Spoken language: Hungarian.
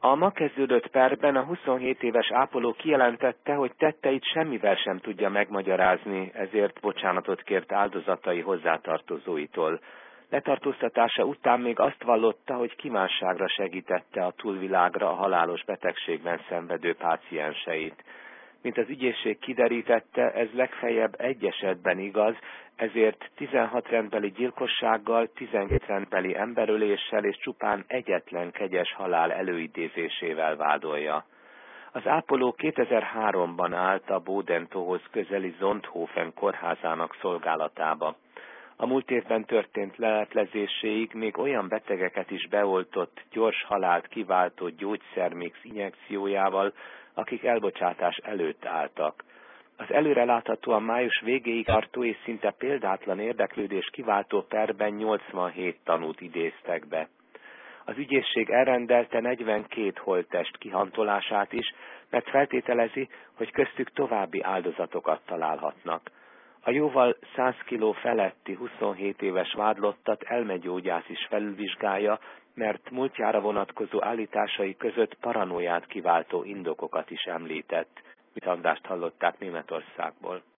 A ma kezdődött perben a 27 éves ápoló kijelentette, hogy tetteit semmivel sem tudja megmagyarázni, ezért bocsánatot kért áldozatai hozzátartozóitól. Letartóztatása után még azt vallotta, hogy kívánságra segítette a túlvilágra a halálos betegségben szenvedő pácienseit. Mint az ügyészség kiderítette, ez legfeljebb egy esetben igaz, ezért 16 rendbeli gyilkossággal, 12 rendbeli emberöléssel és csupán egyetlen kegyes halál előidézésével vádolja. Az ápoló 2003-ban állt a Bodentóhoz közeli Zondhofen kórházának szolgálatába. A múlt évben történt leleplezéséig még olyan betegeket is beoltott, gyors halált kiváltó gyógyszermix injekciójával, akik elbocsátás előtt álltak. Az előreláthatóan május végéig tartó és szinte példátlan érdeklődés kiváltó perben 87 tanút idéztek be. Az ügyészség elrendelte 42 holttest kihantolását is, mert feltételezi, hogy köztük további áldozatokat találhatnak. A jóval 100 kg feletti 27 éves vádlottat elmegyógyász is felülvizsgálja, mert múltjára vonatkozó állításai között paranoiát kiváltó indokokat is említett. Mit Andrást hallották Németországból.